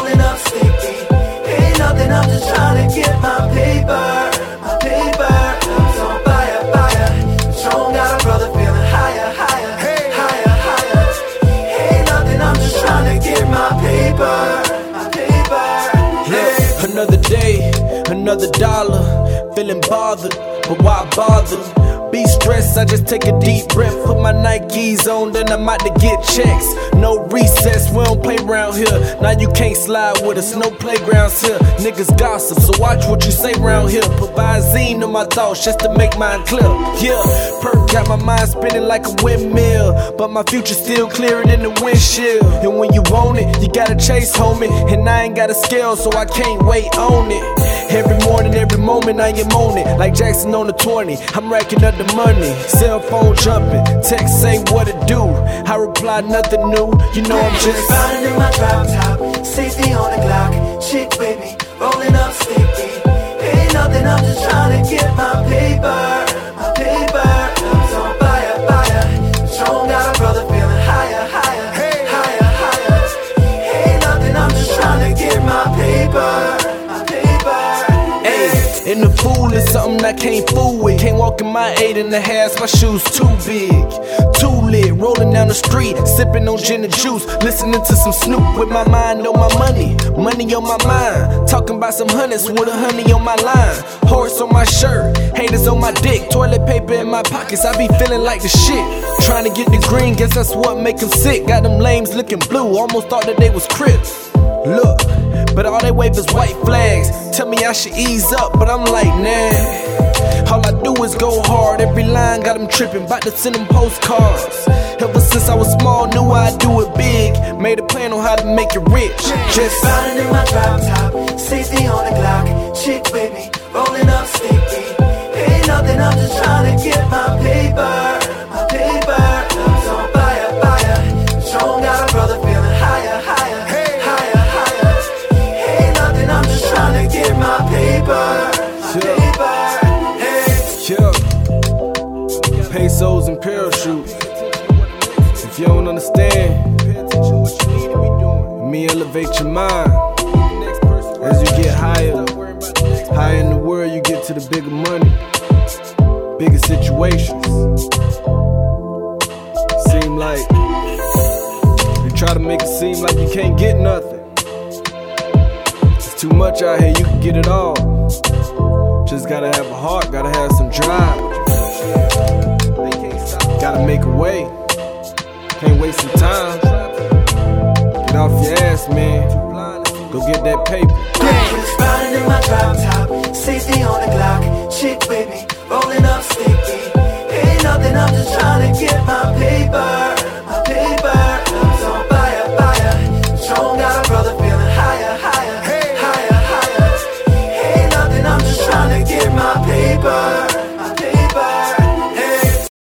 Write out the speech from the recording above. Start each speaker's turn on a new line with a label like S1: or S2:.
S1: rolling up sticky. Ain't nothing, I'm just trying to get my paper. My paper. Love's on fire, fire. Patron got a brother feeling higher, higher, higher, higher. Ain't nothing, I'm just trying to get my paper. My paper.
S2: Look, another day, another dollar. Feeling bothered, but why bother? Be stressed, I just take a deep breath. Put my Nikes on, then I'm out to get checks. No recess, we don't play around here. Now you can't slide with us, no playgrounds here. Niggas gossip, so watch what you say around here. Put Visine on my thoughts just to make mine clear. Yeah, perk got my mind spinning like a windmill, but my future still clearer than the windshield. And when you want it, you gotta chase, homie. And I ain't got a scale, so I can't wait on it. Every morning, every moment I am on it. Like Jackson on the 20, I'm racking up the money. Cell phone jumping, text say what it do. I reply nothing new, you know I'm just
S1: riding in my drop top, safety on the Glock. Chick with me, rolling up sticky. Ain't nothing, I'm just trying to get my paper. My paper. Love's on fire, fire. Patron got a brother feeling higher, higher, higher, higher. Ain't nothing, I'm just trying to get my paper.
S2: And the fool is something I can't fool with. Can't walk in my 8.5, my shoes too big. Too lit, rolling down the street, sipping on gin and juice, listening to some Snoop with my mind on my money, money on my mind. Talking about some hundreds with a honey on my line. Horse on my shirt, haters on my dick, toilet paper in my pockets, I be feeling like the shit. Trying to get the green, guess that's what make them sick. Got them lames looking blue, almost thought that they was Crips. Look, but all they wave is white flags. Tell me I should ease up, but I'm like, nah. All I do is go hard. Every line got them tripping, about to send them postcards. Ever since I was small, knew I'd do it big. Made a plan on how to make it rich.
S1: Just riding in my drop top, safety on the Glock. Chick with me, rolling up sticky. Ain't nothing, I'm just trying to get my paper. My paper. Love's on fire, fire. Patron got a brother feeling higher, higher, higher, higher. Ain't nothing, I'm just trying to get my paper. My paper.
S2: Yeah. Pesos and parachutes. If you don't understand, let me elevate your mind. As you get higher, higher in the world, you get to the bigger money, bigger situations. Seem like you try to make it seem like you can't get nothing. It's too much out here, you can get it all. Just gotta have a heart, gotta have some drive. Gotta make a way. Can't waste some time. Get off your ass, man. Go get that paper.
S1: Riding in my drop top.